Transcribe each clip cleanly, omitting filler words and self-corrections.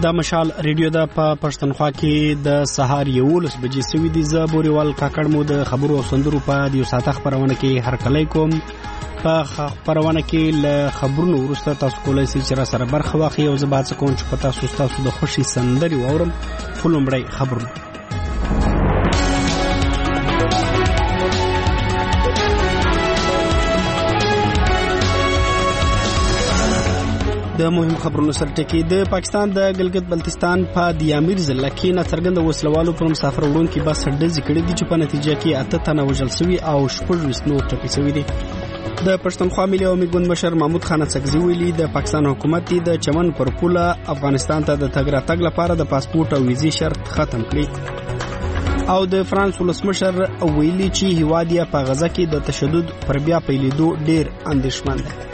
د مشال ریډیو د پښتونخوا کې د سهار 11 بجې سوي دي. ز بوريوال کاکړ مو د خبرو او سندرو په دیو ساته خبرونه کې هر کله کوم په خبرونه کې ل خبرونو ورسته تاسو کولای شئ چې را سره برخه واخلئ او زه باڅ کوم چې پتا تاسو د خوشي سندري وورم فلمړی خبرونه. د مهم خبرونو سره ټکی د پاکستان د ګلګت بلتستان په دیامیر ضلع کې ناڅرګند وسلوالو پر مسافر وړونکو بس ډز کړي دي چې په نتیجه کې 8 تنه وژل شوي او 26 نور ټپي شوي دي. د پښتونخوا ملي عوامي ګوند مشر محمود خان اڅکزي ویلي د پاکستان حکومت د چمن پر پوله افغانستان ته د تګ راتګ لپاره د پاسپورت او ویزې شرط ختم کړي او د فرانس ولسمشر ویلي چې هیواد یې په غزه کې د تشدد پر بیا پیلېدو ډیر اندېښمن دی.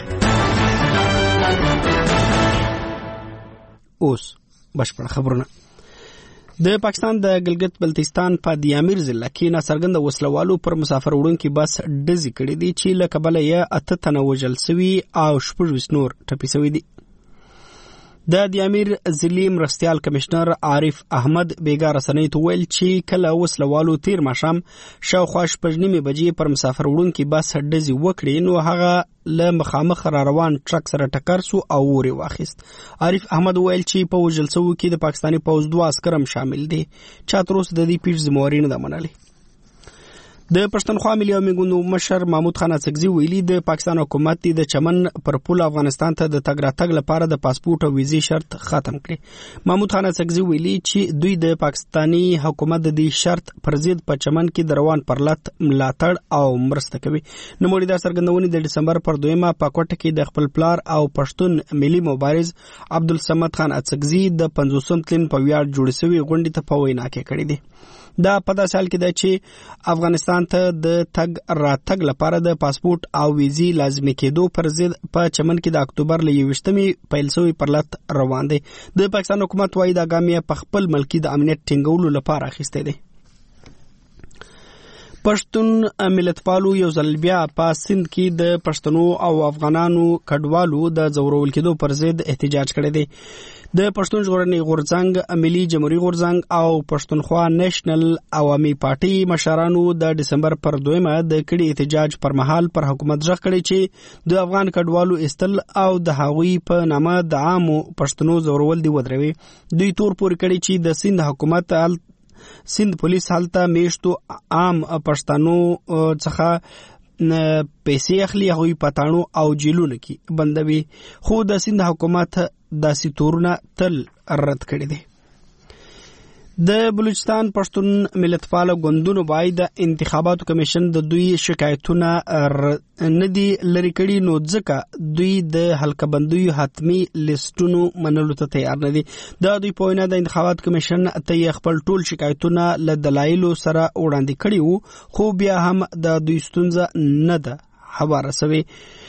اوس بشپړ خبرونه. د پاکستان د ګلګت بلتستان په دیامیر ضلع کې ناڅرګند وسلوالو پر مسافر وړونکو بس ډزې کړي دي چې له کبله یې 8 تنه وژل شوي او 26 نور ټپي شوي دي. د دیامیر ضلعي مرستیال کمشنر عارف احمد بیګا رسنۍ ته ویل چې کله وسلوالو تیر ماښام شاوخوا 6:30 بجې پر مسافر وړونکو بس ډزې وکړي نو هغه له مخامخ را روان ټرک سره ټکر سو او ور واخیست. عارف احمد ویل چې په وژل شوو کې د پاکستاني پوز 2 عسکر هم شامل دي چې تر اوسه د دې پیښې ذمہواري نه ده منلې. د پښتونخوا ملي عوامي ګوند مشر محمود خان اڅکزي ویلي د پاکستان حکومت د چمن پر پوله افغانستان ته د تګ راتګ لپاره د پاسپورت او ویزې شرط ختم کړي. محمود خان اڅکزي ویلي چې دوی د پاکستاني حکومت د دې شرط پر ضد په چمن کې د روان پرلط ملاتړ او مرسته کوي. نوموړي د څرګندونې د دسمبر پر 2 په کوټه کې د خپل پلار او پښتون ملي مبارز عبدالصمد خان اڅکزي د 50م تلین په ویاړ جوړ شوی غونډې ته په وینا کې کړی دی. دا په داسې حال کې ده چې افغانستان ته د تګ راتګ لپاره د پاسپورت او ویزې لازمي کېدو پر ضد په چمن کې د اکتوبر له 21مې پیل شوی پرلط روان دی. د پاکستان حکومت وايي دا ګام یې په خپل ملکي د امنیت ټینګولو لپاره اخیستی دی. پښتون ملتپالو یو ځل بیا په سند کې د پښتنو او افغانانو کډوالو د ځورول کېدو پر ضد احتجاج کړی دی. د پښتون ژغورنې غورځنګ، ملي جمهوریت غورځنګ او پښتونخوا نېشنل عوامي پارټي مشرانو د دسمبر پر 2 د کړي احتجاج پر مهال پر حکومت ځخ کړي چې د افغان کډوالو استل او د هغوی په نامه د عامو پښتنو ځورول دی ودروي. دوی تور پورې کړي چې د سند حکومت سند پولیس حالته میشتو عام پښتنو څخه پیسې اخلي، هغوی پټانو او جیلونو کې بندوي، خو د سند حکومت داسې تورونه تل رد کړي دي. د بلوچستان پښتون ملتپال ګوندونو باید د انتخاباتو کمیشن د دوی شکایتونه نه دي لري کړي نو ځکه دوی د حلقه بندیو حتمی لیستونو منلو ته تیار نه دي. دا دوی په وینا د انتخاباتو کمیشن ته خپل ټول شکایتونه له دلایلو سره وړاندې کړي وو خو بیا هم د دوی ستونزه نه ده هواره شوې.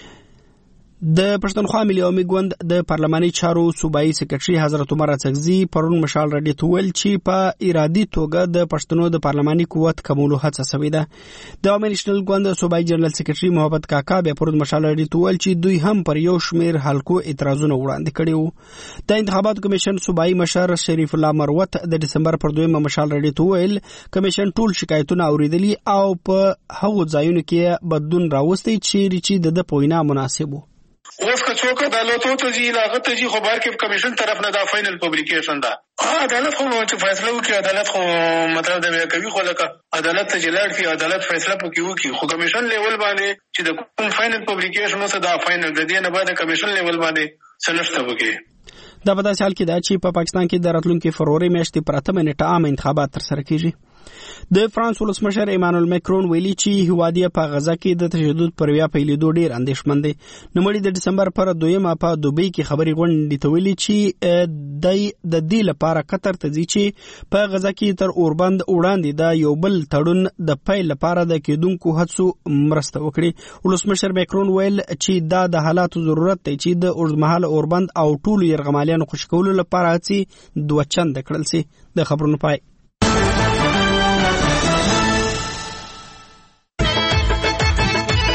د پښتونخوا ملي عوامي ګوند د پارلماني چارو صوبایي سکرټري حضرت عمر اڅکزي پرون مشال راډیو ته ویل چې په ارادي توګه د پښتنو د پارلماني قوت کمولو هڅه شوې ده. د عوامي نېشنل ګوند صوبایي جنرال سکرټري محمد کاکا بیا پرون مشال راډیو ته ویل چې دوی هم پر یو شمېر حلقو اعتراضونه وړاندې کړي وو. د انتخاباتو کمیشن صوبایي مشر شریف الله مروت د دسمبر پر 2 مشال راډیو ته ویل کمیشن ټول شکایتونه اوریدلي او په هغو ځایونو کې بدلون راوستي چې د پوینا مناسب وو. اوس که څوک عدالتو ته ځي لاغه ته ځي خو بار کې کمیشن طرف نه دا فائنل پبلیکیشن ده. عدالت خو چې فیصله وکړي عدالت خو مطلب دا کوي خو لکه عدالت ته جلاړ کی عدالت فیصله پکې وکړي خو کمیشن لیول باندې چې د کوم فائنل پبلیکیشن اوس دا فائنل د دې نه بعد کمیشن لیول باندې سنشته وکړي. دا په داسې حال کې ده چې په پاکستان کې د راتلونکي فروری میاشتې پر 8 نیټه عام انتخابات ترسره کیږي. د فرانس ولسمشر ایمانوئل ماکرون ویلي چې هیواد یې په غزه کې د تشدد پر بیا پیلېدو ډیر اندېښمن دی. نوموړي د دسمبر پر 2 په دوبۍ کې خبري غونډې ته ویلي چې د دې لپاره قطر ته ځي چې په غزه کې تر اوربند وړاندې د یو بل تړون د پیل لپاره د کېدونکو هڅو مرسته وکړي. ولسمشر ماکرون ویل چې دا د حالاتو ضرورت دی چې د اوږدمهاله اوربند او ټولو یرغمالیانو خوشي کولو لپاره هڅې 2 چنده کړل شي. د خبرونو پای.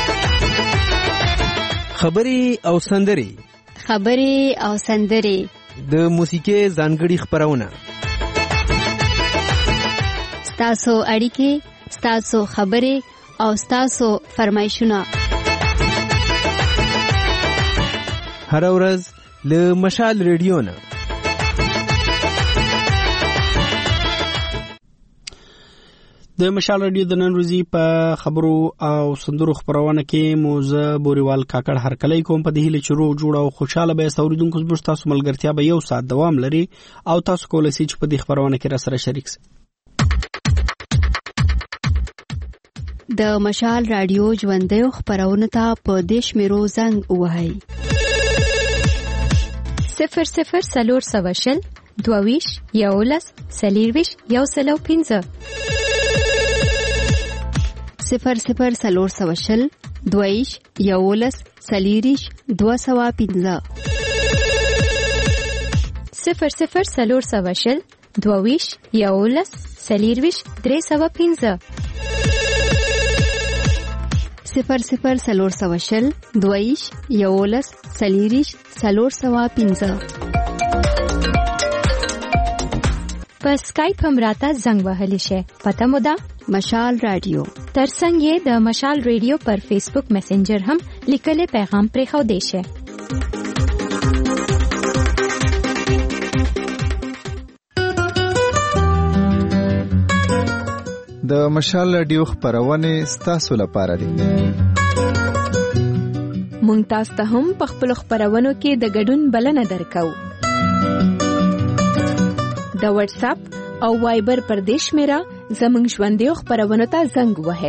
خبري او سندري د موسیقي ځانګړي خپرونه، ستاسو اړیکې، ستاسو خبرې او ستاسو فرمایشونه هر ورځ له مشال ریډیو نه. د مشال رادیو د نن ورځې په خبرو او سندرو خبرونه کې موزه بوريوال کاکړ هرکلی کوم په دې هله چې روغ جوړ او خوشاله به اوریدونکو زموږ تاسو ملګرتیا به یو ساعت دوام لري او تاسو کولای شئ چې په دې خبرونه کې را سره شریک شئ. د مشال رادیو ژوندۍ خبرونه ته په دیش میرو زنګ وهاي 00 22 یولس سلیرویش یو سلو 15 00 سلور دویش یولس سلیریش 215 00 سلور دویش یولس سلیرویش 315 00 سلور دویش یولس سلیریش 315 په اسکایپ هم راته زنګ وهلی شي. پته مو ده مشال رادیو. ترڅنګ یې د مشال رادیو پر فیسبوک میسنجر هم لیکلي پیغام پرې خو دی شي. د مشال رادیو خبرونه ستاسو لپاره دي. مونږ تاسو ته هم په خپل خبرونو کې د ګډون بلنه درکو. د واتس اپ او وایبر پر دیش میرا زمنګ ژوندۍ خبرونه ته زنګ وهه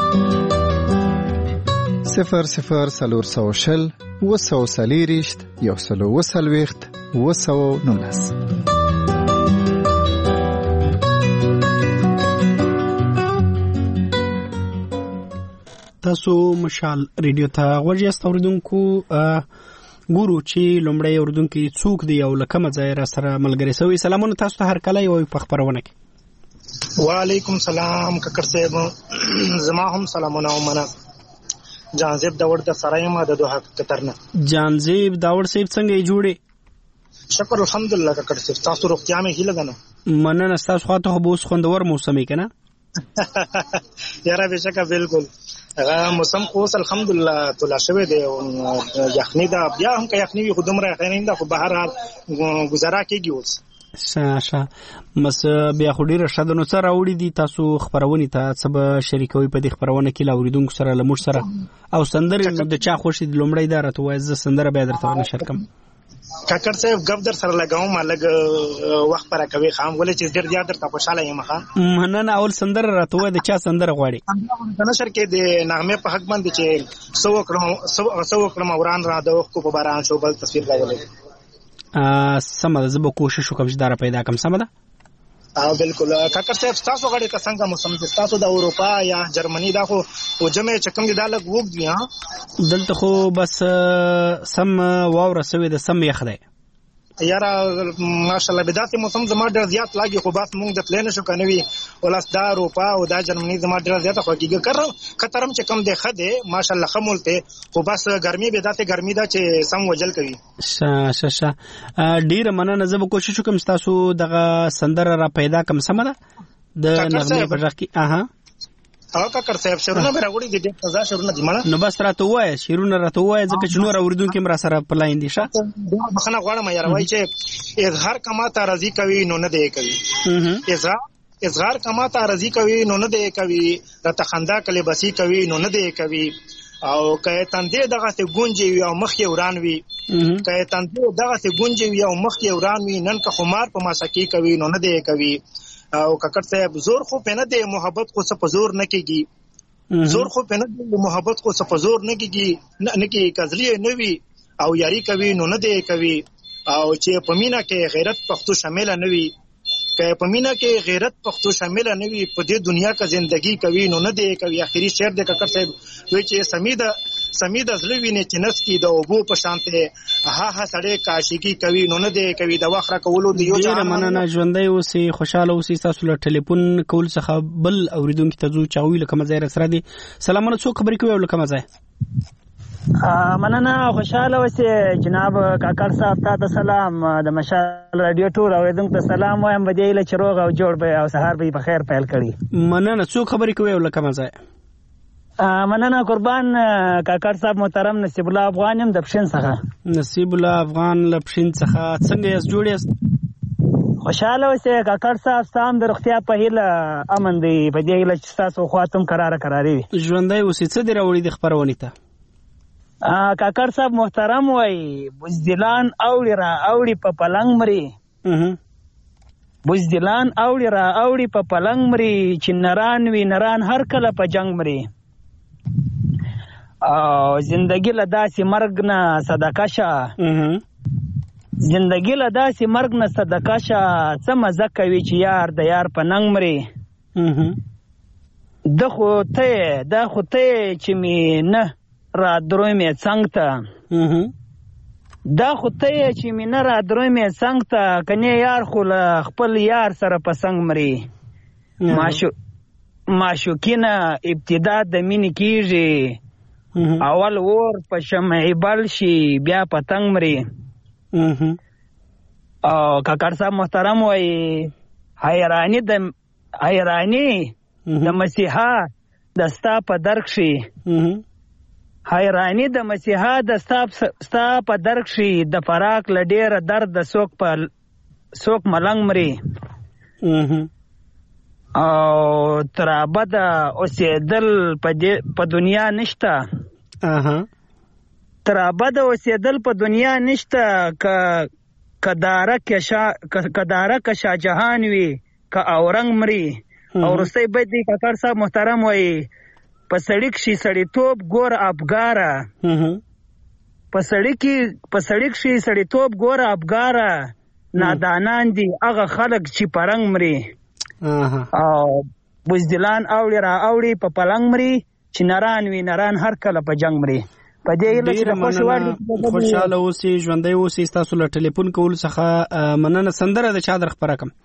00 سلور سوشل وسو سلیریشت یو سلو وسلويخت وسو نونس. تاسو مشال ریډیو ته ورجه استوریدونکو ګورو چې لومړی اوردونکو څوک دی او لکه ځای را سره ملګری سوي. سلامونه تاسو ته هر کله یو په خبرونه کې. وعلیکم سلام ککر صاحب، زما هم سلامونه ومنه. جانزیب داوړ د سرایم د دوه کترنه. جانزیب داوړ صاحب څنګه جوړه؟ شکر الحمدلله ککر صاحب، تاسو روغتیا مې هیله غنه. مننه، تاسو خواته خو بوس خوندور موسمي کنه. یاره بشکه بالکل موسم اوس الحمدلله تولا شوه دی او یخنی دا بیا هم که یخنی وي خو دومره یخنی نه، خو بهر حال گزاره کیږي اوس. شاشه مس بیا خو ډیره شاده نو سره وړي دي. تاسو خبرونه ته څه به شریکوي په دې خبرونه کې لاوریدونکو سره لمر سره او سندره د چا خوشي لومړی دار ته وای ز سندره به درته نشرکم. کاکر صاحب غب در سره لګاوم الګ وخت پر کوي خام ولې چې ډیر زیات درته خوشاله یم ښا. مننه. اول سندره راته وای د چا سندره غواړي؟ د نشر کې د نغمه په حق باندې چې سو کړم اوران را د وخت په باران شو بل تصویر راولې. سمه زه به کوشش وکم چې دار پیدا کم. سمه ده بالکل کاکر صاحب، تاسو غړي که څنګه موسم تاسو د اروپا یا جرمني دا خو او جمع چکم دي دا لګ وګ دي. ها دلته خو بس سم واوره سوي د سم یخ دی یاره ماشاءالله. بدايه موسم زما ډیر زیات لاګي خو بس مونږ د پلان شو کنوي ولس دا اروپا او دا جرمني زما ډیر زیات خوږي کړم خطرم چې کم دی خده ماشاءالله خمولته خو بس ګرمي بدايه ګرمي دا چې سم وجل کوي. شه ډیر مننه. زه به کوشش وکم تاسو دغه سندره را پیدا کم. سم ده د نغمه په ځکه. او کاکر صاحب شروع نه راغړي دي ډېر تازه شروع نه دي مړه. نو بس راته وای شیرونه راته وای ځکه چې نور اوریدونکو مرا سره پلاین دي. ښه بخنه غواړم یار وای چې اظهار کما ته راضی کوي نو نه دی کوي. اظهار کما ته راضی کوي نو نه دی کوي. راته خندا کله بسی کوي نو نه دی کوي. او کای تندې دغه ته گونجي او مخ یې وران وي. کای تندې دغه ته گونجي او مخ یې وران وي. نن که خمار په ماسکی کوي نو نه دی کوي. او کاکر صاحب زور خو پنه دی محبت خو څه زور نه کیږي. زور خو پنه دی محبت خو څه زور نه کیږي. نه کی کزلی نه وی او یاري کوي نو نه دی کوي. او چې پمینا کې غیرت پښتو شامل نه وي، که پمینا کې غیرت پښتو شامل نه وي، په دې دنیا کې ژوندۍ کوي نو نه دی کوي. اخیری شعر د کاکر صاحب وی چې سمید ازلوی نه چنس کی د اوبو په شانته ها سړی کاشکی کوي نو نه دی کوي. د واخره کولو دی یو ځای مننه. ژوندۍ اوسې خوشاله اوسې. تاسو له ټلیفون کول څخه بل اوریدونکو ته ځو چاوي لکه مزه سره دي. سلامونه څوک خبرې کوي او لکه مزه مننه خوشاله اوسې جناب کاکړ صاحب. تاسو سلام. د مشال رادیو ټول اوریدونکو ته سلام وایم. بدی له چروغ او جوړ به او سهار به په خیر پیل کړي. مننه. څو خبرې کوي ولکه مزه. مننه قربان. کاکړ صاحب محترم نصیب الله افغان يم د پښین څخه. نصیب الله افغان له پښین څخه څنګه یې جوړ یاست؟ خوشاله اوسې کاکړ صاحب. سام د روغتیا په هیله امن دی. په دې هیله چې تاسو خواطم قراري وي. ژوندۍ اوسې. څه دی راوړي د خبرونې ته؟ کاکړ صاحب محترم وای بزدلان اوړي را اوړي په پلنګ مري. بزدلان اوړي را اوړي په پلنګ مري چې نران وي نران هر کله په جنگ مري. او زندگی له داسې مرګ نه صدقه شه. زندگی له داسې مرګ نه صدقه شه. څه مزه کوي چې یار د یار په ننګ مري. د خو ته چې می نه را دروي مې څنګ ته. دا خو ته چې می نه را دروي مې څنګ ته. کني یار خو له خپل یار سره په څنګ مري. معشوقینه ابتدا د مینې کیږي. اول اور په شمعي بل شي بیا پتنګ مري. او کاکړ صاحب محترم وای حیرانی د مسیحا د ستا په درک شي. حیرانی د مسیحا د ستا په درک شي. د فراق له ډیره درد د څوک ملنګ مري. او ترابد اوسېدل په دنیا نشته. ترابد اوسېدل په دنیا نشته. کداره که شاهجهان وي که اورنګ مري. او رسۍ بد دی کاکړ صاحب محترم وایي په سړک شي سړیتوب ګور افګاره. په سړک شي سړیتوب ګور افګاره. نادانان دي هغه خلک چې پرنګ مري. او بزدلان اوړي را اوړي په پلنګ مري چې نران وي نران هر کله په جنگ مري. په دې هیله چې خوشاله اوسئ ژوندی اوسئ. ستاسو له ټلیفون کولو څخه مننه. سندره د چا در خپره کړم؟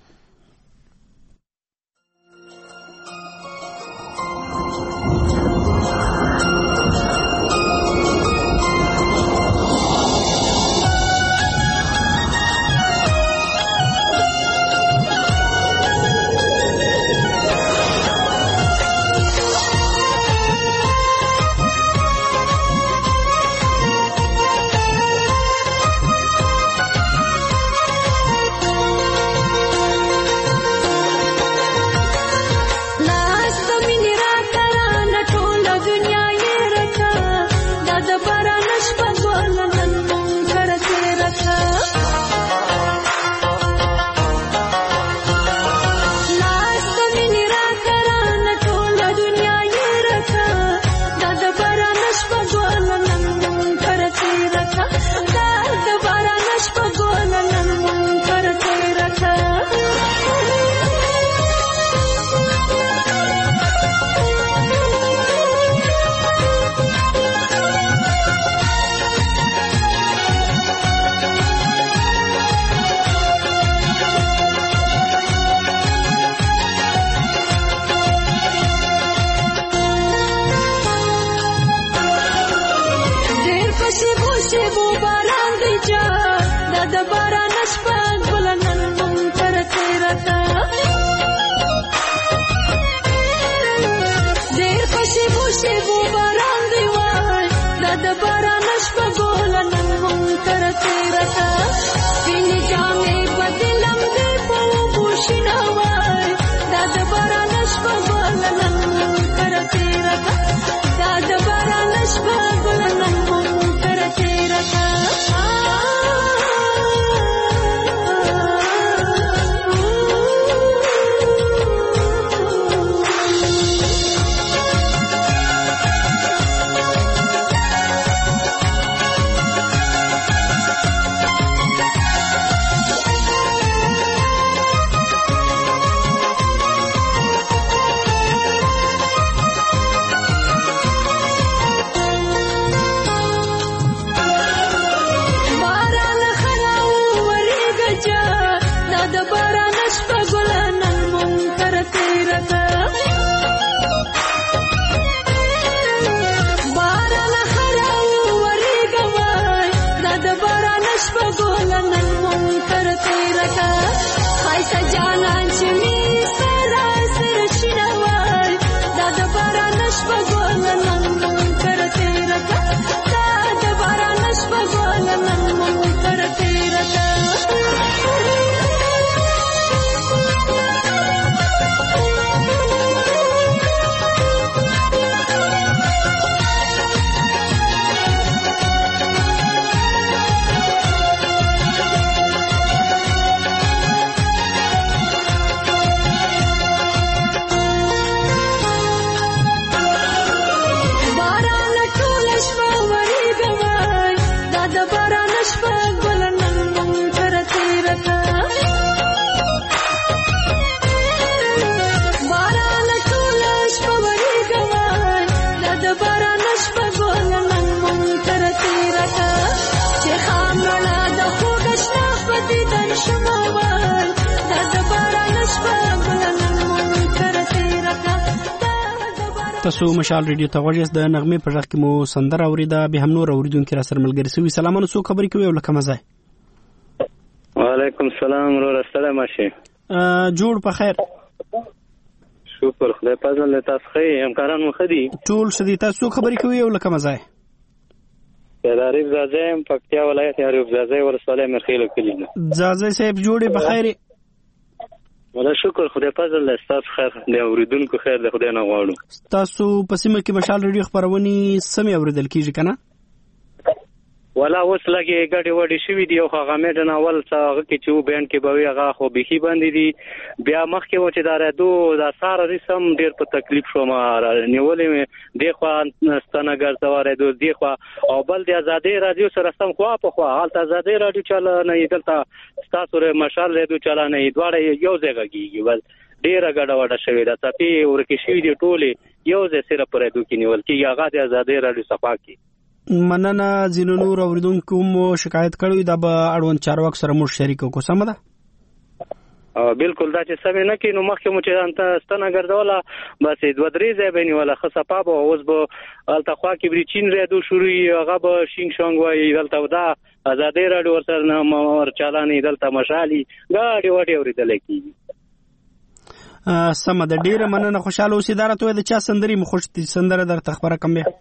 د باران شپه ګل نن مونږ تر تیره کا چې خامړه د خوږ شنه په دیدن شمه وای دا د باران شپه ګل نن مونږ تر تیره کا. تاسو مشال ریډیو ته غوږ یاست. د نغمې په غږ کې مو سندره اوریده، به هم نور اوریدونکي را سره ملګري شوي. سلامونه، څوک خبرې کوي او له کومه ځای؟ وعلیکم السلام وروره، ستړی مه شئ. جوړ په خیر، شکر خدای فضل دی. تاسو ښه یې؟ همکاران مو ښه دي؟ ټول ښه دي. تاسو څوک خبرې کوي او له کومه ځای؟ د عارف زاځی یم، پکتیا ولایت عارف زاځی ولسوالۍ مرخیلو کلي نه. زاځی صاحب جوړې په خیر؟ والله شکر خدای فضل دی. ستاسو خیر دی، اوریدونکو خیر دی، خدای نه غواړو. تاسو په سیمه کې مشال ریډیو خپرونې سمې اوریدل کیږي که نه؟ ولا اوس لګې ګډې وډې شوي دي او هغه میډن اول څه هغه کې چې و بیان کې به وي هغه خو بیخي باندې دي. بیا مخکې و چې دا رادو دا ساره ریسم ډېر په تکلیف شوم، نیولې مې دې خوا ستنګر ته ورېدو دې خوا او بل د ازادۍ راډیو سره سم خوا په خوا هلته ازادۍ راډیو چاله نه دلته ستاسو مشال راډیو چاله نه دواړه یو ځای غږیږي. بس ډېره ګډه وډه شوې ده، څپې ورکې شوي دي، ټولې یو ځای سره په راډیو کې نیول کېږي. هغه د ازادۍ راډیو صفا کې مننه. ځینو نور اوریدونکو مو شکایت کړی، دا به اړوند چارواکو سره موږ شریک وکړو. سمه ده؟ بالکل دا چې سمې نه کړي نو مخکې مو چې ستنه ګرځوله بس 2-3 ځای به نیوله ښه صفا به. اوس به هلته خوا کې بریچین راډیو شروع وي، هغه به شینګ شانګ وایي، دلته دا ازادۍ راډیو ورسره نه ورچالانې، دلته مشالي ګاډې واډې اورېدلی کېږي. سمه ده، ډېره مننه. خوشحاله اوسې. دا راته وایه د چا سندرې مو خوښ دي؟ سندره درته خبره کم بیا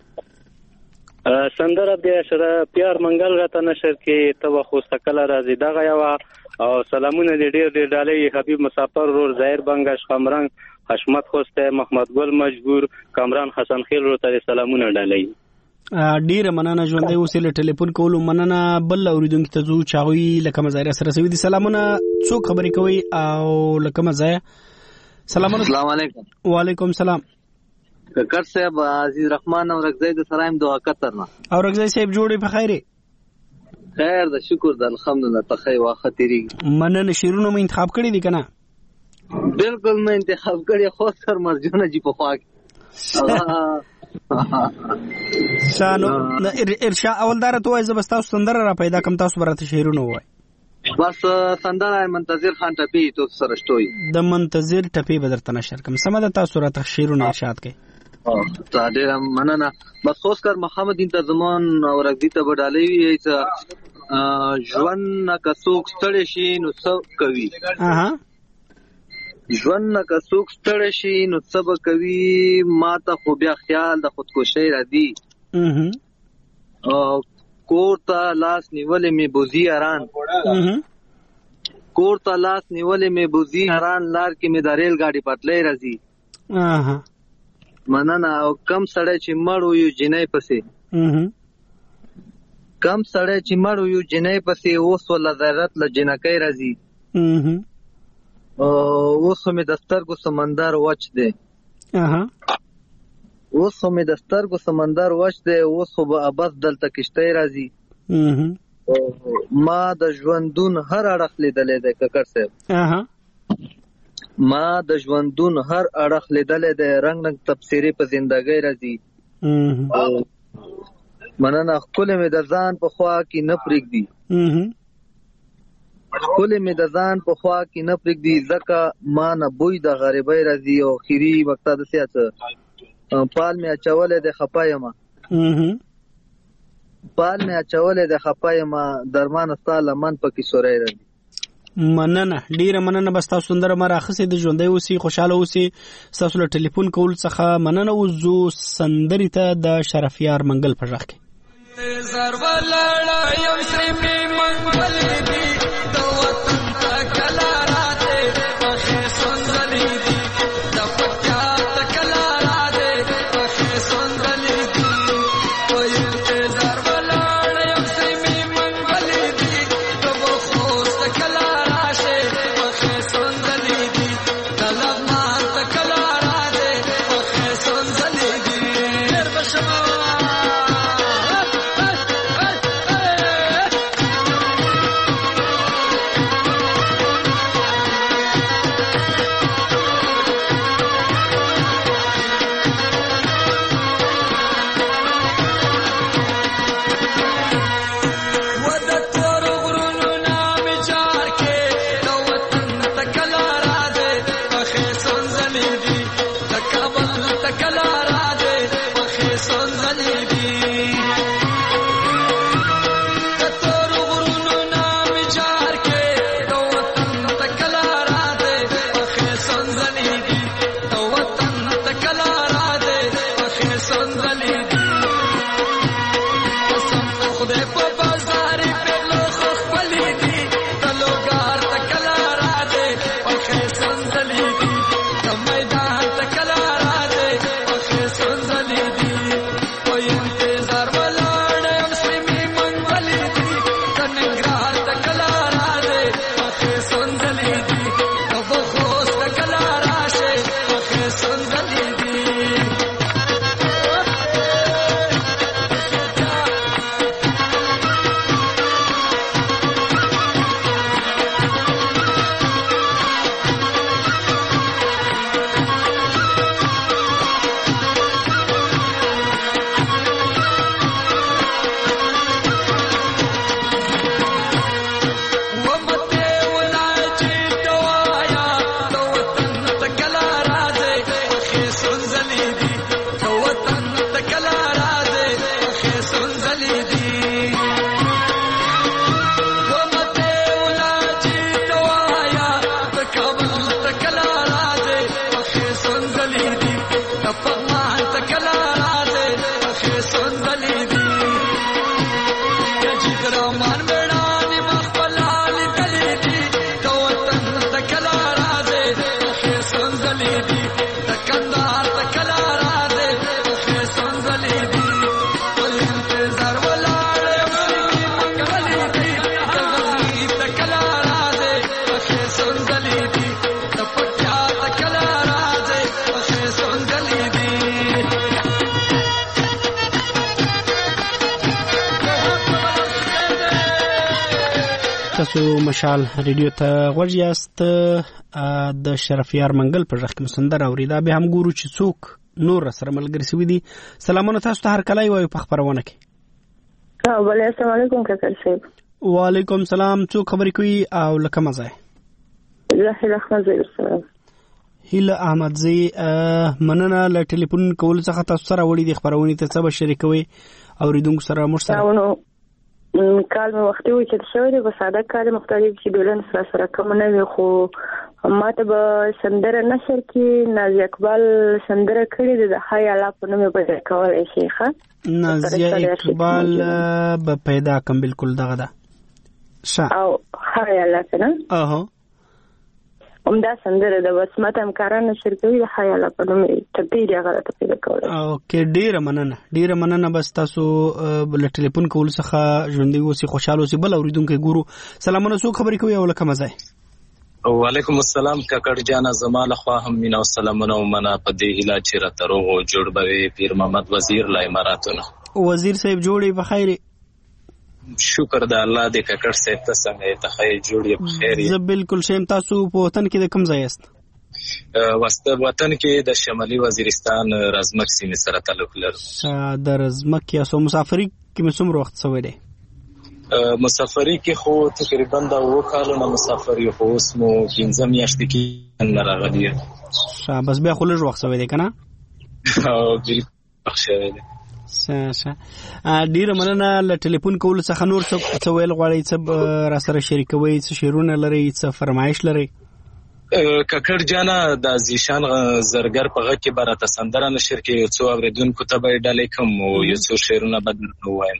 سندره بیا سره پیار منګل راته نشر کې ته به خو سکله راځي دغه یوه او سلامونه دې ډېر ډېر ډالۍ حبیب مسافر ورور ظاهر بنګش خمرنګ حشمت خوسته محمد ګل مجبور کامران حسن خیل ورته سلامونه ډالۍ. ډېره مننه. ژوندی اوسې. له ټلیفون کولو مننه. بل اوریدونکي ته ځو چې هغوی له کومه ځای را سره سوي دي. سلامونه، څوک خبرې کوي او له کومه ځایه؟ سلامونه. السلام علیکم. وعلیکم السلام. ککړ صاحب عزیز رحمان او رغزی د سرایم دعا کتر نه. او رغزی صاحب جوړې په خیر؟ خیر ده، شکر ده، الحمدلله. تخی واخه تیریږي. مننه. شیرونه مو انتخاب کړي دي که نه؟ بالکل مې انتخاب کړي، خو سر مرجونه جی په خوا کې شانو ارشا اول دار ته وای زبستا سندره را پیدا کم، تاسو برته شیرونه وای. بس سندره منتظر خان ټپی تو سره شتوي د منتظر ټپی بدرته نشر کم. سم ده، تاسو را تخشیرونه ارشاد کړي. تا ډیر مننه. بس خوشکر محمد انتظامان او رغدی ته وډالې وی چې ژوند کڅوک ستړي شي نو څه کوي. ژوند کڅوک ستړي شي نو څه کوي، ما ته خو بیا خیال د خودکشي را دی. کور ته لاس نیولې می بوزي اران، کور ته لاس نیولې می بوزي اران، لار کې می د ریل گاډي پټلې راځي. مننه. او کم سړی چې مړ یو جنۍ پسې، کم سړی چې مړ یو جنۍ پسې، اوس ول غیرت له جنکۍ راځي. اوس مې د سترګو سمندر وچ دی، اوس مې د سترګو سمندر وچ دی، اوس خو به ابد دلته کشتۍ راځي. ما د ژوندون هر اړخ لیدلی دی ککړ صاحب، ما د ژوندون هر اړخ لیدلی دی، رنگ رنگ تبصرې په زندګۍ راځي. مننه. ښکلې مې د ځان په خوا کې نه پرېږدي، ښکلې مې د ځان په خوا کې نه پرېږدي، ځکه ما نه بوی د غریبۍ راځي. او خیري مقطع داسې څه پال مې اچولی دی خفه یمه، پال مې اچولی دی خفه یمه، درمانه ستا لمن پکې سوری راځي. مننه، ډیره مننه. بس تاسو سندره ما راخصې د ژوندی اوسې، خوشحاله اوسې. ستاسو له ټلیفون کول څخه مننه. اوس زو سندرې ته د شرفیار منګل په غږ کې. تاسو مشال ریډیو ته غوږ یاست. د شرفیار منګل پر ځخ مسندر اوریدا به هم ګورو چې څوک نور سره ملګری سوي دي. سلامونه تاسو ته هر کله وایو په خبرونه کې. وعلیکم السلام علیکم کاکر صاحب. وعلیکم السلام. څوک خبرې کوي او لکه مزه زه احمد زه هیله احمدزی مننه له ټلیفون کول څخه تاسو سره وړي د خبرونه ته څه شریکوي اوریدونکو سره مر سره کال مې وختي وي چې شوی دی په ساده کال مختلف چې ډولن سره کوم نه وي خو ماته به سندره نشر کې نازیه اقبال سندره کړې ده د حی الله په نوم به کولای شي ښه نازیه اقبال به پیدا کوم بالکل دغه ده او حی الله څنګه اها همدا سندره د وسمت همکارانو شرکوي د حی الله په نوم تبدیل هغه ته پیدا کولای اوکې ډیره مننه بس تاسو بل ټلیفون کول څخه ژوندۍ اوسې خوشاله اوسې بل اوریدونکو ګورو. سلامونه څوک خبرې کوي او لکه مزه. وعلیکم السلام کاکړ جانا زماله خو هم مینا او سلامونه ومنه په دې هیله چې را تروغو جوړ به پیر محمد وزیر لا اماراتونه. وزیر صاحب جوړي په خیر. شکر د الله دې کاکړ صاحب ته څنګه ته خیر جوړي په خیر. زه بالکل شیم. تاسو په وطن کې د کوم ځای یاست؟ وطن کې د شمالي وزیرستان رزمک سیمې سره تعلق لرم. د رزمک یا سو مسافری کې مسوم وخت سوې ده؟ مسافری کې خو تقریبا د وکالو مسافری خو اوس مو 15 میاشتې کې نه راغلی. بس بیا خو لږ وخت سوې ده کنه؟ او بالکل شوې ده. ډیره مننه له ټلیفون کول څخه. نور څه ویل غواړئ؟ څه را سره شریکوي؟ څه شعرونه لري؟ څه فرمایش لري؟ کاکړ جانا د زیشان زرګر په غږ کې براته سندره نشر کې یو څو اوریدونکو ته به ډالۍ کوم او یو څو شعرونه بدل وایم.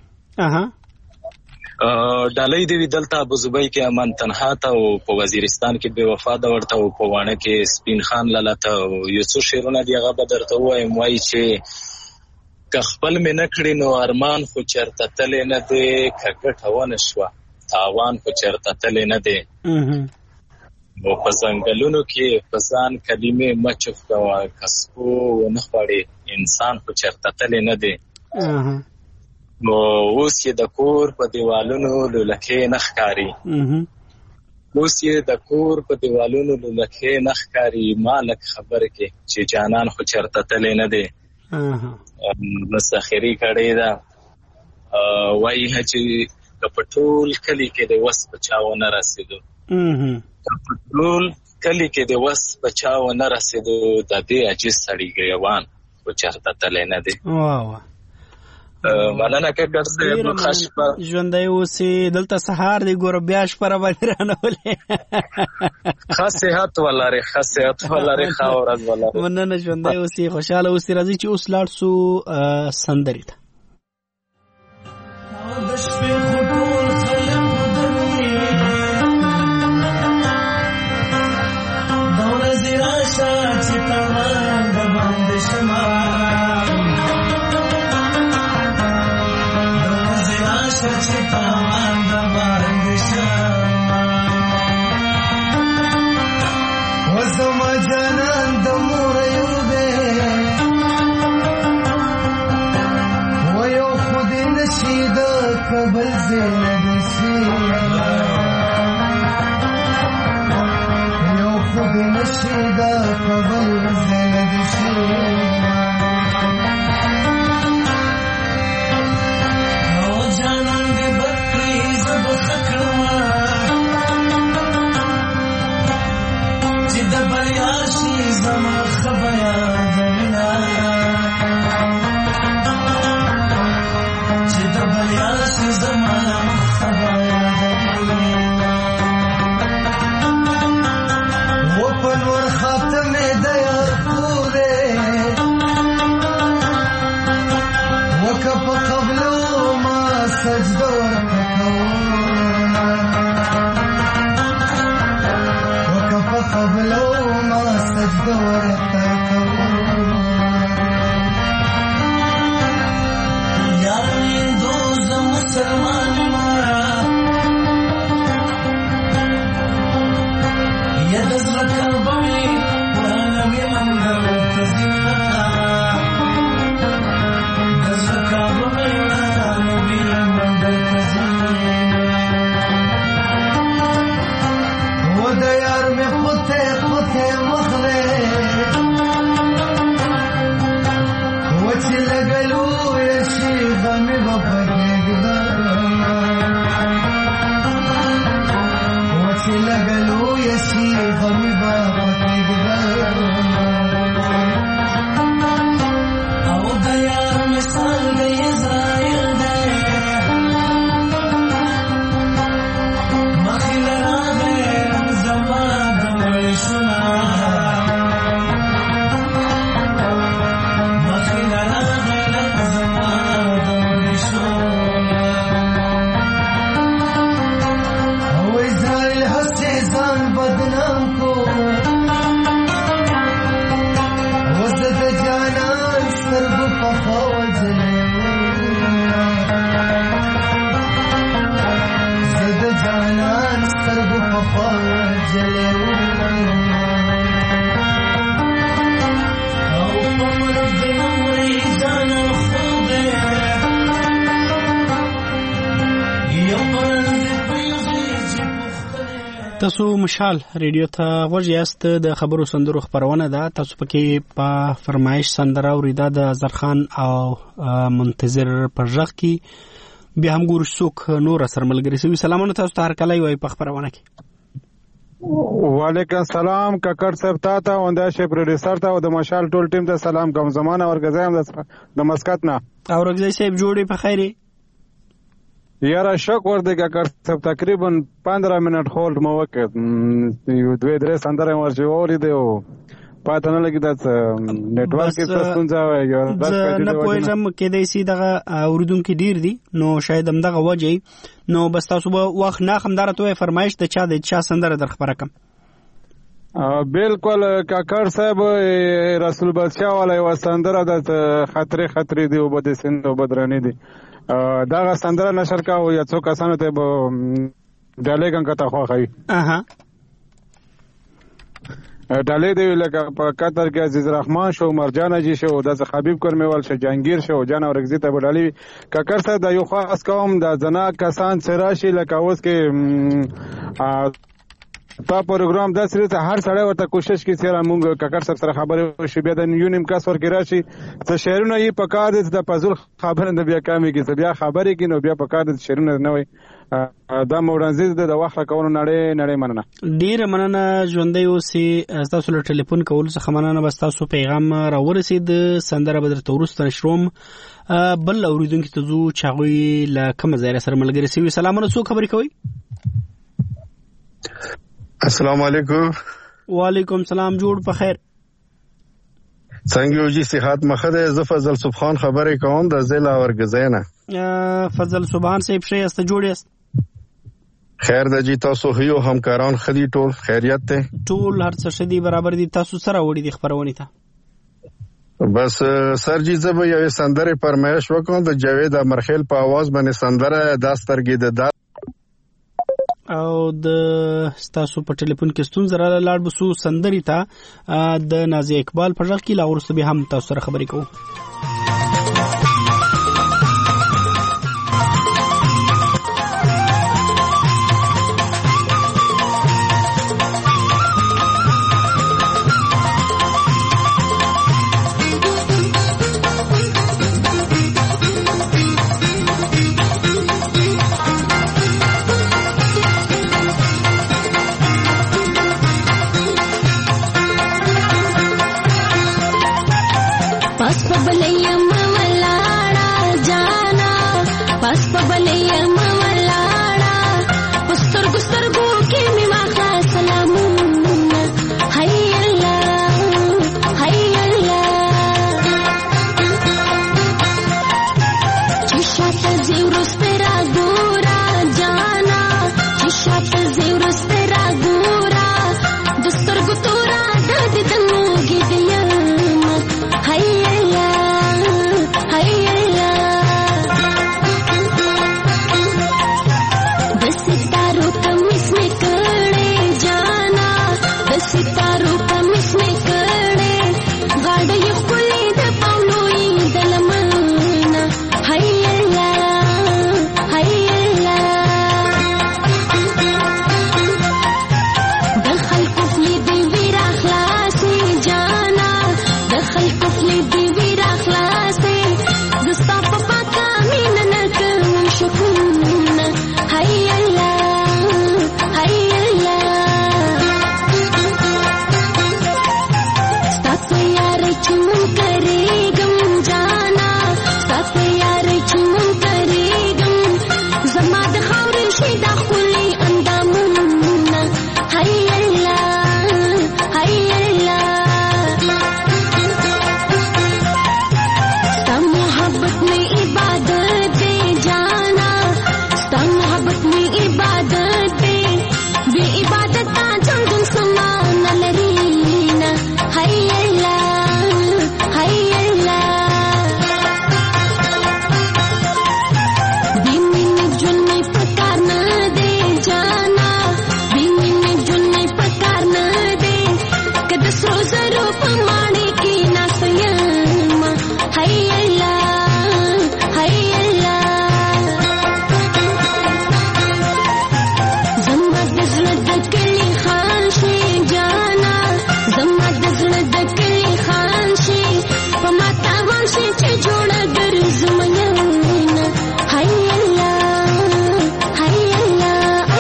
ډالۍ دی دلته ابو زبی کې امان تنها ته او په وزیرستان کې بے وفا د ورته او په وانه کې سپین خان لاله یو څو شعرونه دی هغه بدرته وایم. وایي چې که خپل مې نه کړی نو ارمان خو چرته تلې نه دی، که ګټه ونه شوه تاوان خو چرته تلې نه دی. نو په ځنګلونو کې په ځان کلمې مه چوف کوه، که سپو ونه خوړې انسان خو چرته تلې نه دی. نو اوس یې د کور په دیوالونو لولکې نه ښکاري، اوس یې د کور په دیوالونو لولکې نه ښکاري. ما لږ خبر کې چې جانان خو چرته تلې نه دی. مسخري کړې ده وایي چې که په ټول کلي کې د وس په چا ونه رسېدو، که په ټول کلي کې د وس په چا ونه رسېدو، د دې عجیز سړي ګریوان خو چرته تللی نه دی. مننه کاکړ صاحب. ښه شپه ژوندی اوسې. دلته سهار دی ګوره بیا شپه راباندې رانولې. ښه صحت ولرې، ښه صحت ولرې، ښه ورځ ولرې. مننه ژوندی اوسې، خوشحاله اوسې. راځئ چې اوس لاړ سو سندرې ته. کبل زینب سی یو خود نشیدا کبل زینب سی نو جانان دی بکری زب خکرما چې د بریاشي زما خبیا زمنا زمانه په قبلو ما سجده ورته کومه وکه په قبلو ما سجده ورته کومه یار هندو زه مسلمان ما یا د زړه کعبه مې ورانه مې منګل ته ځینه د زړه کعبه مې ورانه مې منګل ته ځینه و د یار مې خوته خوته مخله و چې لګلو یې شي غمې به پکېږده و چې لګلو یې شي غمې به پکېږده او د یار مثال د اسرائیل دی مخې له راغی زما د ویشونه مخې له راغی زما د ویشونه او اسرائیل هسې ځان بدنام کو وزه د جانان سترګو په خوا وجلې زه د جانان سترګو په خوا وجلې او په مرګ د مړې ځان خوب دی یو مرز پریوزي چې تاسو مشال ریډیو ته غوږ یاست. د خبرو سندرو خبرونه ده. تاسو پکې په فرمایش سندره اوریدا د زرخان او منتظر پر ژغ کې بیا هم ګورو څوک نور سره ملګری شوي. سلامونه تاسو ته هر کله وي په خبرونه کې. وعلیکم السلام کاکړ صاحب ته او د شپ پروډوسر ته او د مشال ټول ټیم ته سلام کوم. زمانه ورګزایم د مسقط نه او ورګزای صاحب جوړې په خیره یاره شک ورده کاکړ صاحب تقریبا 15 منټ هولډ مو وکړ یو دوه درې سندره ورچې وریده او پاتې نه لګی د نتورک کې څه ستونزه وایي نه پوهېږم کېدای شي دغه اوریدونکي ډېر دي نو شاید همدغه وجه نو بس تاسو به وخت نه همدارته وایي فرمایش د چا سندره در خبره کړم. بالکل کاکړ صاحب رسول بادشاه والا یو سندره د خطرې دی او بد سند او بدرانی دی دغه سندره نشر کا او یا څو کسانو ته به ډالې څنګه ته خوښي ډالې دی لکه په قطر کې عزیز رحمان شو مرجان جی شو د حبیب کرمیوال شو جهانگیر شو جان اورګزی ته ډالې کاکړ صاحب د یو خاص قوم د زنا کسان سراشي لکه اوس کې په پروګرام د سره هر سړی ورته کوشش کوي چې موږ کاکړ صاحب سره خبرې وشي بیا د یو نیم کس ورکې راشي څه شعرونه یې په کار دي د پزول خبره نه بیا کامې کې بیا خبرې کې نو بیا په کار دي شعرونه نه وي دا موډرنایز د وخت راکونو نړۍ مننه ډیر مننه ژوندۍ اوسې تاسو له ټلیفون کول څخه مننه بس تاسو پیغام راورسید سندره بدر تورست نشروم بل اوریدونکو ته زو چاغوي ل کوم ځای سره ملګری سوي سلامونه څو خبرې کوي السلام علیکم. وعلیکم سلام جوړ په خیر څنګه یو جی صحت مخده ز فضل سبحان خبرې کوم د ضلع ورګزینه فضل سبحان صاحب شې است جوړ است خیر د جی تاسو هیو همکاران خدي ټول خیریت ته ټول هر څه شدي برابر دي تاسو سره وړي دي خبرونه ته بس سر جی زب یو سندره پرمایش وکم د جاوید امرخیل په आवाज باندې سندره داسترګي د او د ستاسو په ټلیفون کې ستونزه را لاړ بسو سندري ته د نازي اقبال په ځخ کې لا ورسته به هم تاسو سره خبرې کوو شاته زیورسته را ګورا جانا چې شاته زیورسته را ګورا د سترګو تورا د دې تنوګي دیم هيا هيا د ستارو کمیس می کړه جانا د ستارو کمیس می کړه غاړې خولې د پاولوي د لمنا هيا هيا د خلکو فلی دی ویرا خلاصي جانا د خلکو فلی دی ویرا خلاصي زستا په پاکا مين نه کوم شکون هيا هيا ستا یار چمن کریګم جانا ستا یار چمن کریګم زما د خاورې شي د خولي اندامونه هيا هيا ستا محبت میں عبادت دے جانا ستا محبت میں عبادت دے بے عبادت تا جنگم سمان لرینا هيا هيا دین جن میں پکار نہ دے جانا دین جن میں پکار نہ دے کد سرو زرو پمانے کی نہ سیما هيا هيا زما د زړه د کلی خان شي جانا زما د زړه د کلی خان شي په ماته واشي چې جوړه ګرځم یانا هيا هيا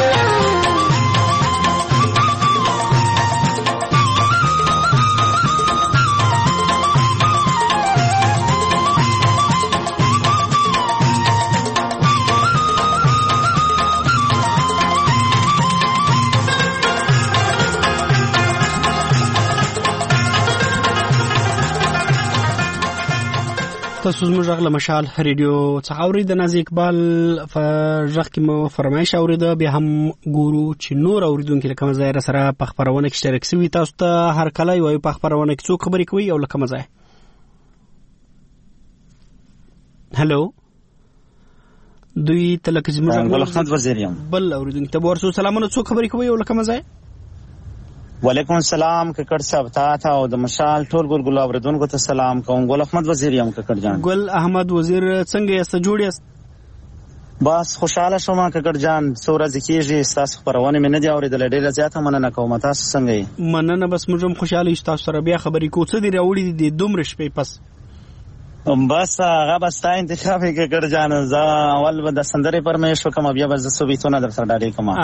تاسو زموږ غږ له مشال ریډیو څخه اورئ. د نازي اقبال غږ کې مو فرمایش اوریده. بیا هم ګورو چې نور اوریدونکو له کوم ځای سره په خبرونه کې شریک شوي. تاسو ته هر کله یو په خبرونه کې څوک خبرې کوي او له کوم ځای؟ هلو دوی تلک زموږ ګل احمد وزیریم بل اوریدونکو ته ورسو سلامونه. څوک خبرې کوي او له کوم ځای؟ وعلیکم السلام ککړ صاحب ته او د مشال ټول ګل اوریدونکو ته سلام کوم. ګل احمد وزیریم ککړ جان. ګل احمد وزیر څنګه یاست؟ جوړ یاست؟ بس خوشاله شوم ککړ جان. سورز کیږي تاسو خبرونه مې نه دی اوریدل. ډیره زیاته مننه کوم. تاسو څنګه یې؟ مننه. بس موږ هم خوشاله یو تاسو سره بیا خبرې کوو. څه دی راوړي دي دومره شپې پس؟ بس هغه بس تا انتخاب ککړ جان. زه اول به د سندرې پر مې شو کوم بیا به زه سوبیتونه در سره ډالې کوم.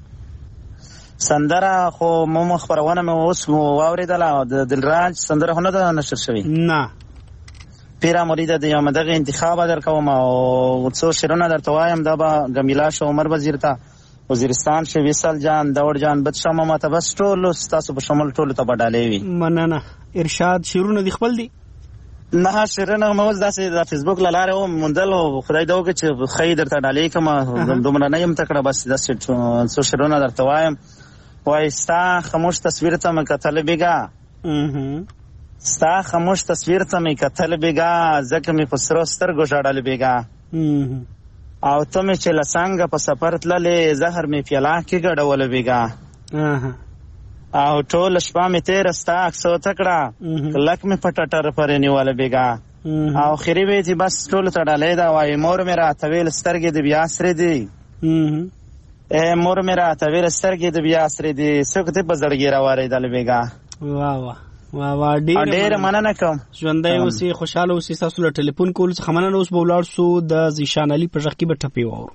سندره خو مو خبرونه مې اوس واوریدله. د دلراج سندره نه ده نشر شوې؟ نه. پیرا مرید د یوم دغه انتخاب در کوم او څو شعرونه درته وایم. دا به جمیله شو عمر وزیر ته وزیرستان شو وصل جان داور جان بد شمه ماته بس ټول تاسو په شمول ټول ته بدالې وي. مننه. ارشاد شعرونه دی خپل دي؟ نه شعرونه مو داسې د فیسبوک لاره او مندل خدای دا وکړي چې خیر درته ډالې کوم. دومره نه يم تکړه بس داسې څو شعرونه درته وایم. وای ستا خاموش تصویر ته مې کتل بیګا ستا خاموش تصویر ته مې کتل بیګا ځکه مې په سرو سترګو ژړل بیګا او ته مې چې له څنګه په سفر تللې زهر مې پیاله کې ګډول بیګا او ټول شپه مې تیره ستا عکس وتکړه کلک مې په ټټر پرې نیوله بیګا او خیري وې چې بس ټولو ته ډالۍ ده. وایي مور مې راته ویل سترګې د بیا سرې دي مور مې راته ویل سترګې د بیا سرې دي څوک دې په زړګي راوارېدل بیګا. واه واه واه واه ډېره مننه کوم. ژوندی اوسې خوشحاله اوسې. تاسو له ټلیفون کولو څخه مننه. اوس به ولاړ سو د زیشان علي په غږ کې به ټپې واورو.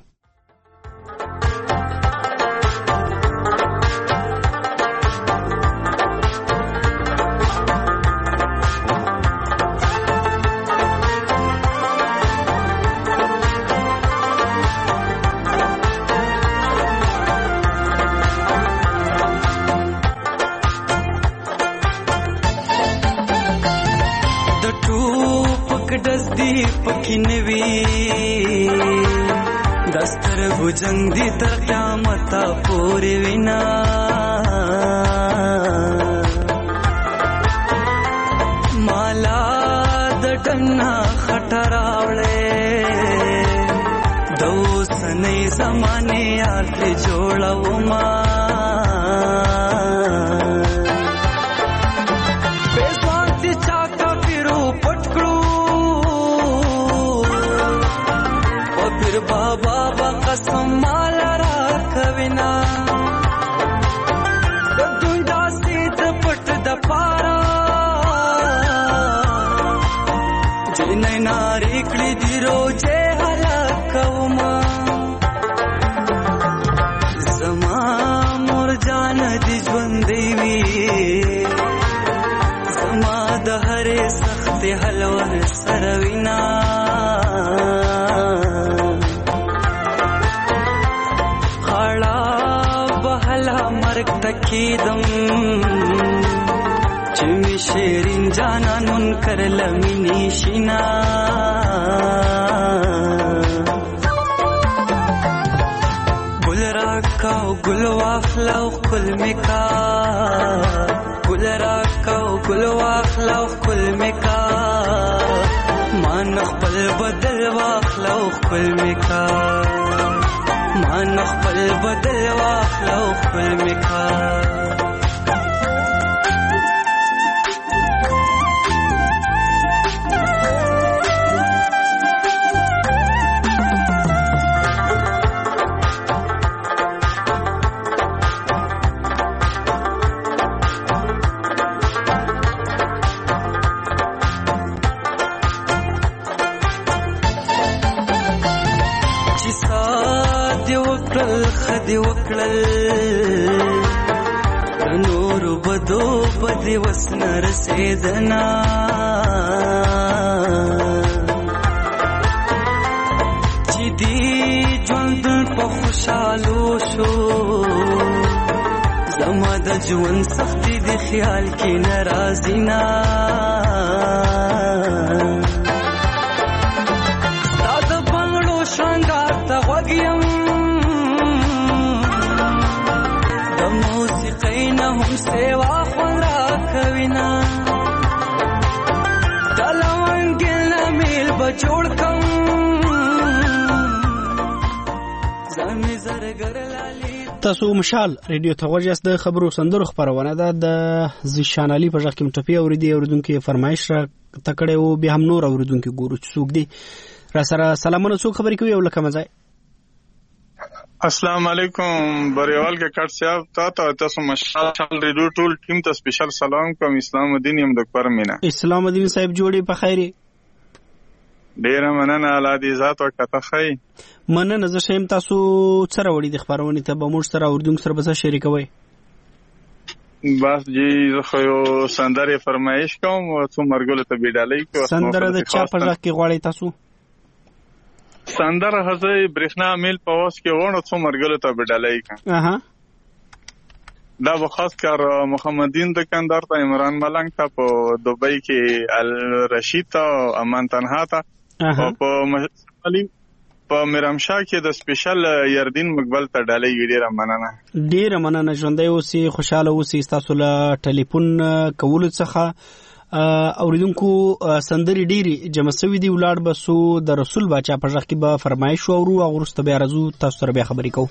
پکې نوي دستر بجنگ دی تر قیامت پوری وینا مالا د ډنا خټراوړې دوسنې زمانه یاد جوړو ما پیسوانتی چاکا پیرو پټکړو او پیر بابا با قسم مال را کوینا د دنیا سیت پټ د پارا جنې ناری کړي دی روزه هلاکوما زما مور جان دي ژوند دی زما د هرې سخت حلور سروینا خړا بهلا مرګ تکیدم چمی شیرین جانانون کرل منی شینا گل راکاو گل واخلاو کل مکا گل راکاو گل واخلاو کل مکا مان خپل بدل واخلاو کل مکا مان خپل بدل واخلاو کل مکا خدي وکړل نور بدو بدي وسن رسیدنا چې دې ژوند په خوشالو شو زما د ژوند سختي د خیال کې ناراضي نا دا د بنگړو شنګار ته وګیم هم سیوا خورا کوینا دلوانګل میل بچوړ کم زمي زرګر لالي تاسو مشال ریډیو ته غوښیاست د خبرو سندرو خبرونه ده د زیشان علي په ځکه کې مټپی اوریدونکو فرمایش را تکړه او به هم نور اوریدونکو ګورو څوک دي را سره سلامونه څوک خبرې کوي او لکه مزای السلام علیکم بریوال کې کټ صاحب تاسو مشال ریډیو ټول ټیم ته سپیشل سلام کوم اسلام الدین یم د پرمینا اسلام الدین صاحب جوړي په خیره ډیر مننه الله دې ذات او کته خی مننه زه شیم تاسو سره وړي د خبرونه ته به موږ سره اوردونکو سره به شریکوي بس جی زه یو سندره فرمایش کوم او څو مرګله ته بیډالۍ کو سندره د چا په ځکه غواړي تاسو سندره هزه برېښنا میل په واس کې ونه څو مرګله ته بیډالۍ کا دا به خاص کار محمدین دکاندار ته عمران ملنګ ته په دوبۍ کې الرشید ته امان تنها ته او په مشالي په میرامشاه کې د سپیشل یردین مقبل ته ډالۍ ډیره مننه ژوندۍ اوسې خوشاله اوسې تاسو له ټلیفون کولو څخه اوریدونکو سندري ډيري جمع سوي دي ولاړ بسو د رسول باچا په ځخ کې به فرمایش اورو او ورسته به رازو تاسو سره به خبرې کوو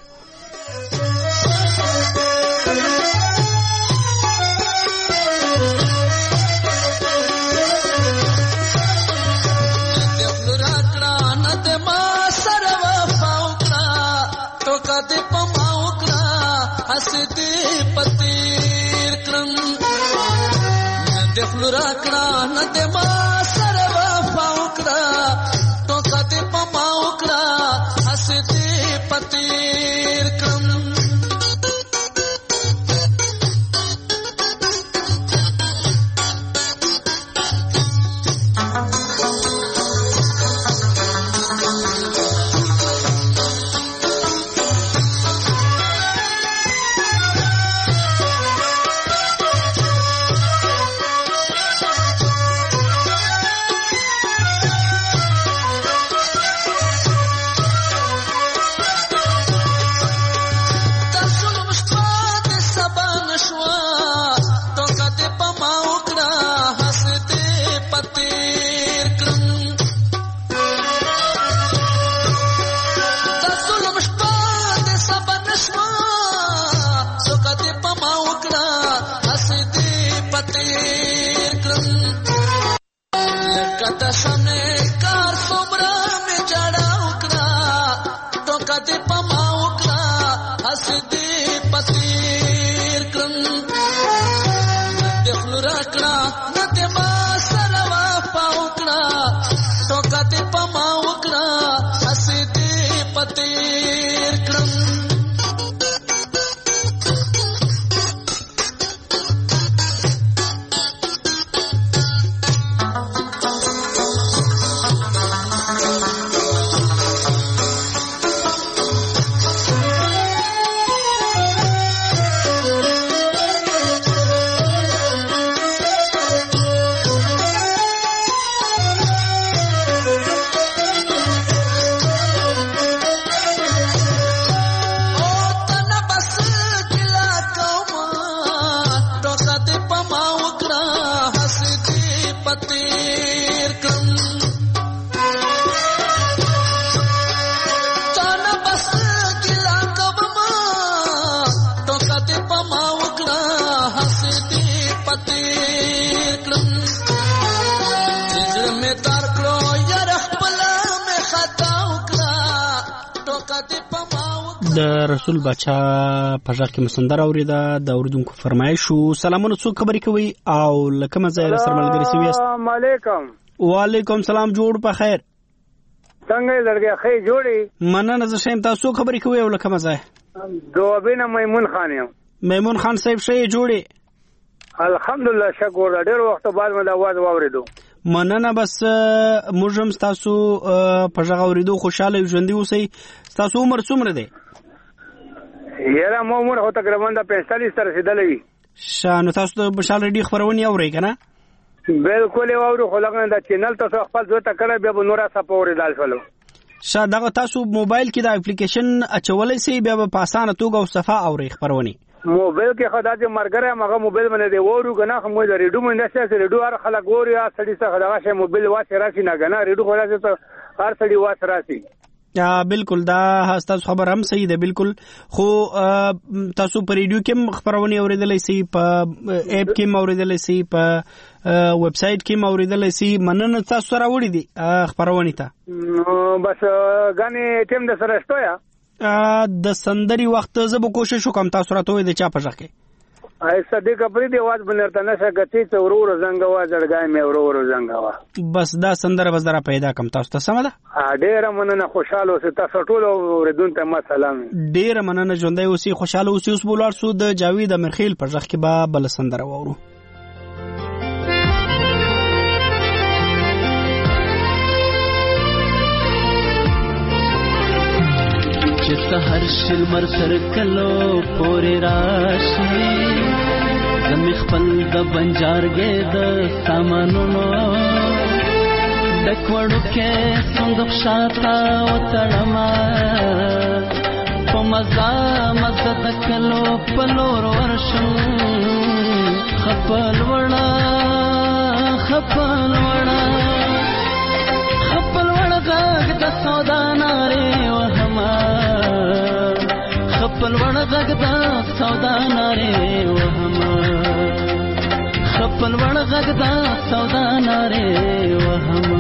دخلورا کړه نته ما سره وفا وکړه تو کته پما وکړه حسدي پتیر کړم د رسول بچا په ځکه کې مسندر اوریدا د اوریدونکو فرمایش شو. سلامونه، څوک خبرې کوي او لکه مزه سره ملګری سوي؟ السلام علیکم. وعلیکم سلام، جوړ په خیر. څنګه لړګي خې جوړي؟ مننه. زه شیم، تاسو خبرې کوي او لکه مزه؟ دوبینه میمون خان یم. میمون خان صاحب شې جوړي؟ الحمدلله شکر. ډېر وخت بعد مې د आवाज واوریدو. مننه. بس موږ هم تاسو په ځای اوریدو خوشاله ژوندۍ اوسئ. تاسو عمر څومره دی؟ یاره مو عمر هو تقریبا 45 تر رسیدلې. شانو تاسو د بشال ریډي خبرونه اورئ کنه؟ بالکل اورو، خو لګنه د چینل تاسو خپل ځو ته کړه بیا به نورا سپورې دال شلو. دغه تاسو موبایل کې د اپلیکیشن اچولې سي بیا په اسانه توګه او صفه اورئ خبرونه. موبایل کې خدای دې مرګره مغه موبایل باندې دی وورو کنه، خو مو د ریډو باندې څه ریډو هر خلک ګوري، سړي څخه دغه شی موبایل واسه راشي نه کنه، ریډو خلاص ته هر سړي واسه راشي. بالکل دا تاسو خبر هم صحیح ده. بالکل. خو تاسو په ریډیو کې خبرونه اوریدلای شئ، په اپ کې اوریدلای شئ، په ویب سټ کې اوریدلای شئ. مننه تاسو سره وړي دي خبرونه ته. بس غني ټیم د سره شتویا د سندري وخت زه به کوشش وکم تاسو راته وې د چا په ځکه ay صدیق پرې دی आवाज بنرته نشه غتی ته ورور زنګوا جړګای مې ورور زنګوا. بس دا سندره بزره پیدا کم تاسو ته سم ده. ډېر مننه، خوشاله اوسئ. تاسو ټول اوریدونکو ته ما سلام. ډېر مننه، ژوندۍ اوسئ، خوشاله اوسئ. اوس بولار سو د جاوید امرخیل پر ځخ کې به بل سندره وورو. چې سحر شل مر سر کلو پورې راشي زمي خپل د بنجارګې د سامانونو دکوړو کې څنګه شاته وتړما په مزه مزه د کلو پلور ورشم خپل وړا غږ د سودا نارې وهما خپل وړ غږ د سودا نارې وهما خپل وړ غږ د سودا نارې وهما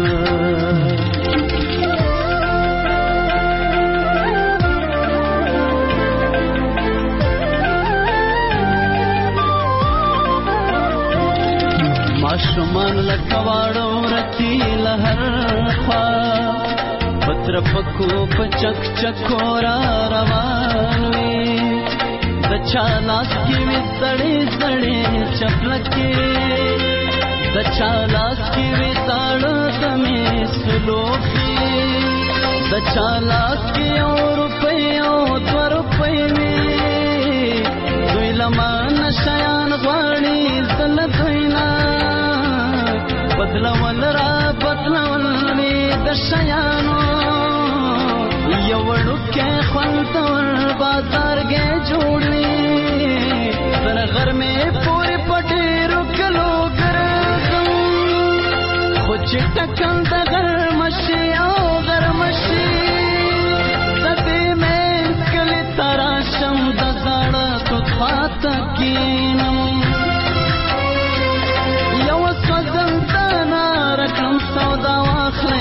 ماشومان لکواړو رکی لهر خوا پتر پکو پچک چکورا روان وی د چالاس کی وی سړې سړې چپلکې د چالاس کی وی تاړه تمې سلوخي د چالاس کی اور په او تور په وی دوی لمان شیان غواړي زل دوینا بدلول را بدلول می د شیانو یو ورکه خپل بازار کې جوړلی تر غر می پورې پټې رکلو ګرځم خو چې ټکل د غرمشي او غرمشي تبې مې کله تراشم د زړه تو خاطه کینم یو سوزم رقم سودا واخلې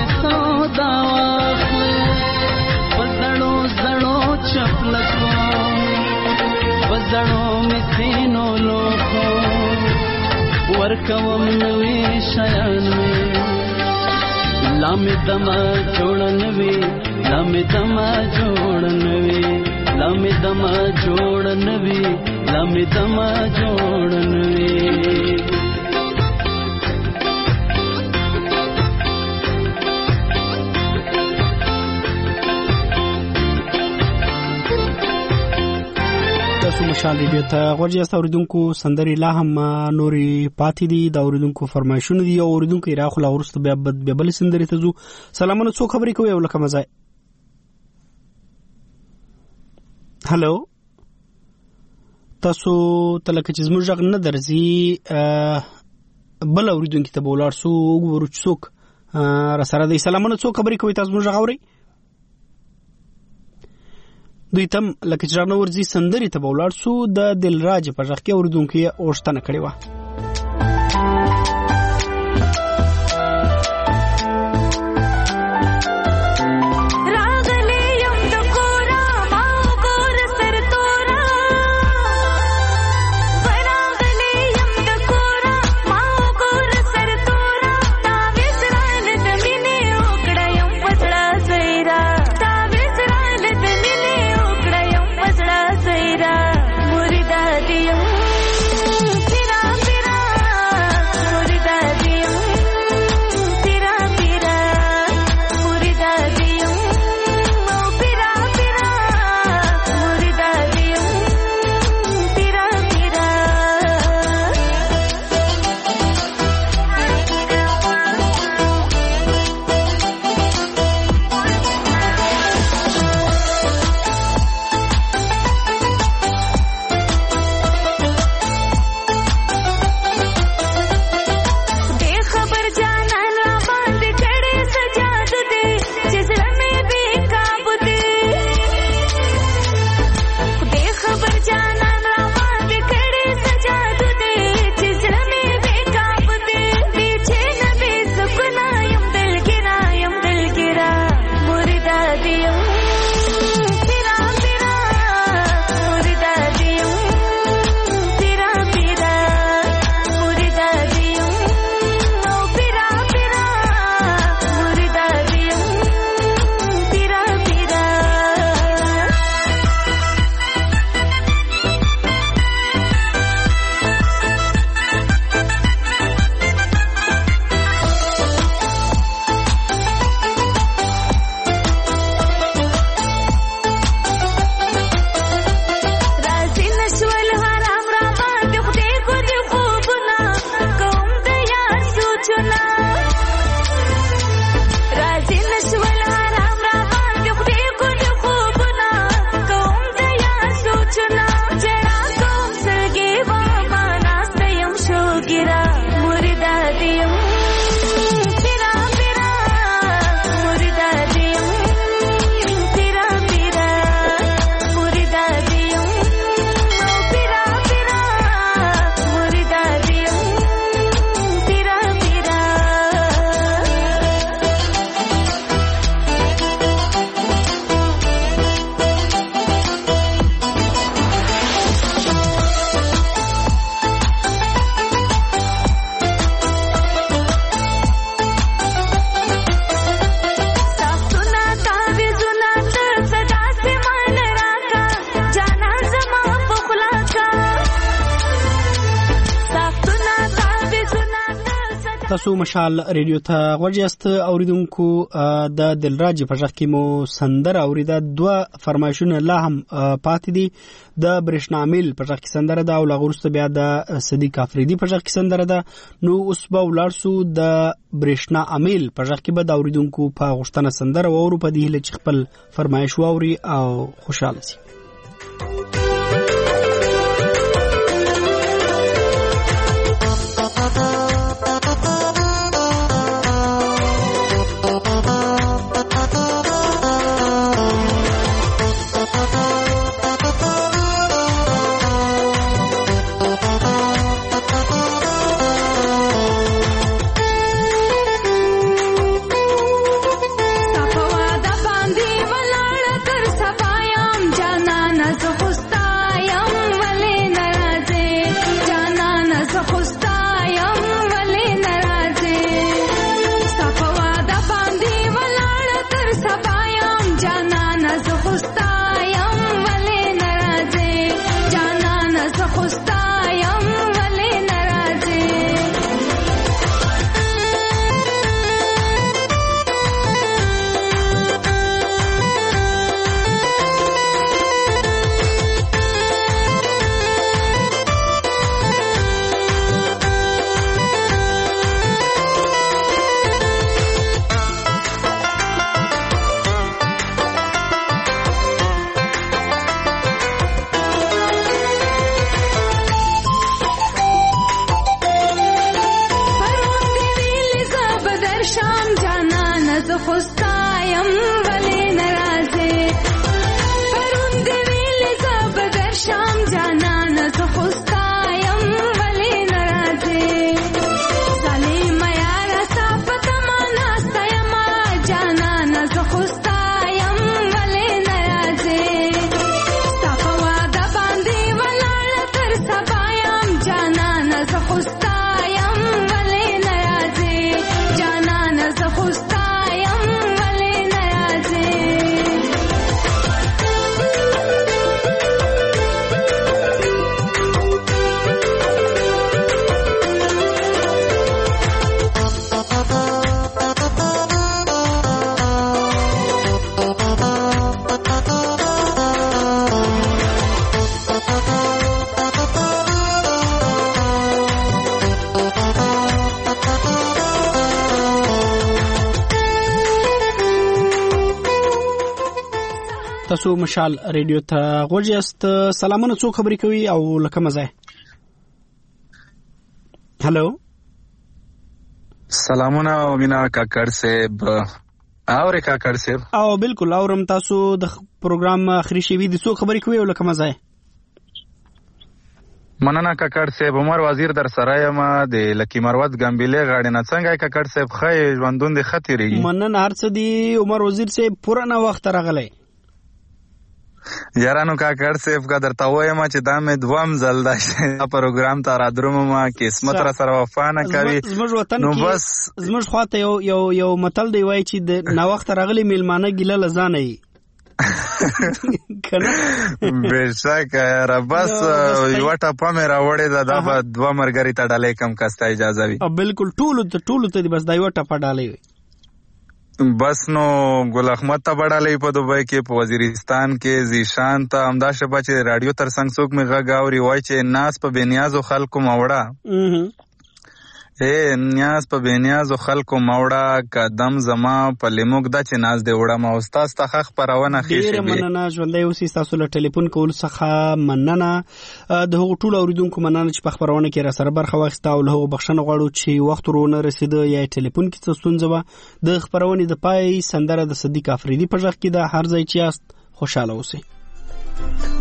پزړو زړو چپلکو پزړو مسینو لوخو ورکوم نوې شیان مې لامې دما جوړنوي لامې دما جوړنوي لامې دما جوړنوي لامې دما جوړنوي مشال ریډیو ته غوړی تاسو اوریدونکو سندري لا هم نوري پاتې دي د اوریدونکو فرمایشونه دي او اوریدونکو راخو لا ورسته بیا بل سندري ته زو. سلامونه، څوک خبرې کوي او لکه مزه؟ هالو، تاسو تلکه چې زموږ غږ نه درځي بل اوریدونکو ته بولار سو وګورو څوک را سره دی. سلامونه، څوک خبرې کوي؟ تاسو زموږ غوري دوی تم لکه چې رانه ورځي سندري ته بولار سو د دلراج په ځخ کې اوریدونکو یې اوښتنه کړې و. راغلی یم د کور تاسو مشال ریډیو ته غوږ یاست اوریدونکو د دلراج په ځخ کې مو سندره اوریدا دوه فرمایشونه لا هم پاتې دي د برېښنا عامل په ځخ کې سندره ده او لغورسته بیا د صدیق افریدي په ځخ کې سندره ده. نو اوس به ولارسو د برېښنا عامل په ځخ کې به د اوریدونکو په غوښتنه سندره وورو په دې چې خپل فرمایش ووري او خوشاله شي. تاسو مشال ریډیو ته غوږ یاست. سلامونه، څوک خبرې کوي او لکه مزه؟ هلو، سلامونه مینا کاکړ صاحب. اورې کاکړ صاحب؟ او بالکل اورم. تاسو د پروګرام اخري شوی د څوک خبرې کوي او لکه مزه؟ مننه کاکړ صاحب، عمر وزیر در سره یم د لکی مروت ګمبلې غاړې نه. څنګه کاکړ صاحب؟ خې ژوندون دي خطرېږي. مننه هر څه دی عمر وزیر صاحب، پوره وخت راغلی. یارانو کاکړ صاحب کا درته وایم چې دا مې دوام ځل دا پروګرام ته را دروم، ما قسمت را سره وفا نه کوي. زموږ وطن کې زموږ خواته یو متل دی وایي چې د ناوخت راغلي میلمانه ګیله لزانه یي. بېشکه یاره، بس یوه ټپه مې راوړې ده، دا به دوه ملګري ته ډالۍ کم کسته اجازه وي. بالکل ټولو ته بس دا یوه ټپه ډالۍ وي. بس نو ګل احمد ته بډالۍ په دوبۍ کې، په وزیرستان کې زیشان ته همدا شپه چې راډیو تر څنګ څوک مې غږ اوري وایي چې ناز په بېنیازو خلکو موړه، نیاز په بېنیازو خلکو موړه، قدم زما په لیموک ده چې ناز دې وړه. ما استاد ته خپرونه ښې شوې. ډېره مننه ژوندی اوسئ. ستاسو له ټلیفون کولو څخه مننه. د هغو ټولو اورېدونکو مننه چې په خپرونه کې را سره برخه واخیسته او له هغو بخښنه غواړو چې وخت ورونه رسېده یا ټلیفون کې څه ستونزه وه. د خپرونې د پای سندره د صدیق افریدي په غږ کې ده. هر ځای چې یاست خوشحاله اوسئ.